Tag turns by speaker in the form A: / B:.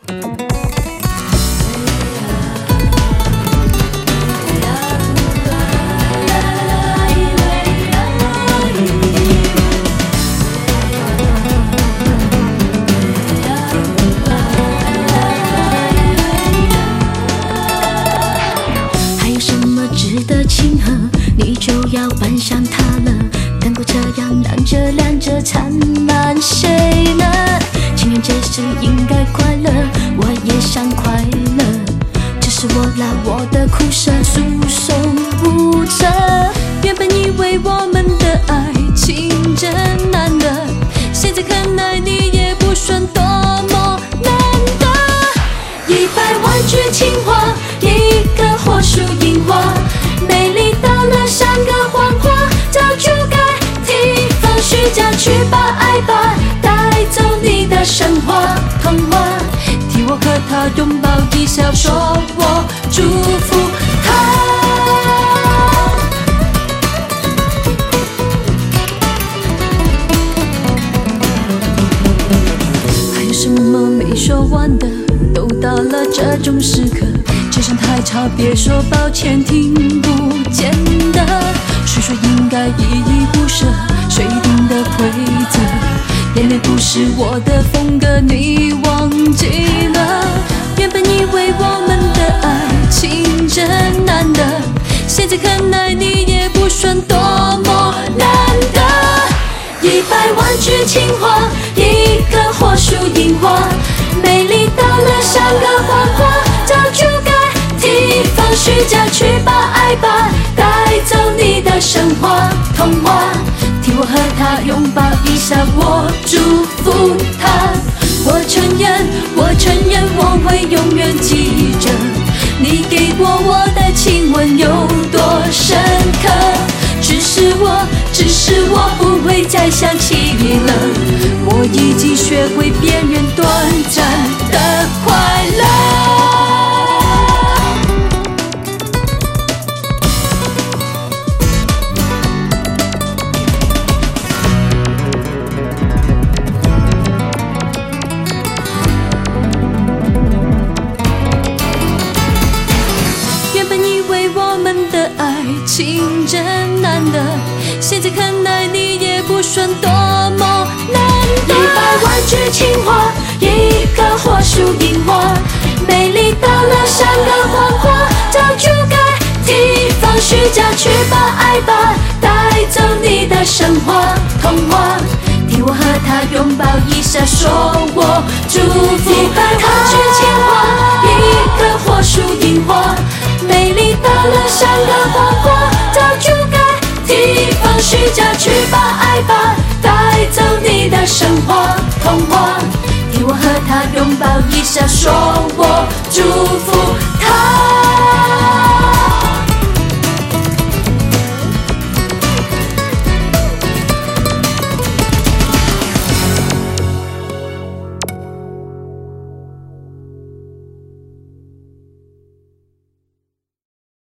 A: 值得庆贺，你就要奔向他了。干过这样难着两着缠满谁呢？情人节是应该快乐，我也想快乐。只是我拿我的苦涩诉说无辙。原本以为我们的爱情真难得，现在看来你也不算多么难得。100万句情话，一个火树银花。美丽到了像个谎话，早就该提防虚假，去把爱吧带走你的神话童话，替我和他拥抱一笑，说我祝福他。还有什么没说完的？都到了这种时刻，就算太吵，别说抱歉，听不见的。谁说应该依依不舍？谁定的规则？眼泪不是我的风格，你忘记了？原本以为我们的爱情真难得，现在看来你也不算多么难得。100万句情话，一个火树银花，美丽到了像个谎话，早就该提防虚假，去把爱吧带走你的神话童话，替我和他拥抱一下，我祝福他。我承认我会永远记着你给过我的亲吻有多深刻，只是我不会再想起了，我已经学会别人短暂的快乐。原本以为我们的爱情真难得，现在看来你也不算多么难得。100万句情话，一个火树银花，美丽到了像个谎话，早就该提防虚假，去把爱吧带走你的神话童话，替我和他拥抱一下，说我祝福他。100万句情话，一个火树银花，美丽到了像个谎话，早就该提防虚假，去把爱吧带走你的神话童话，替我和他拥抱一下，说我祝福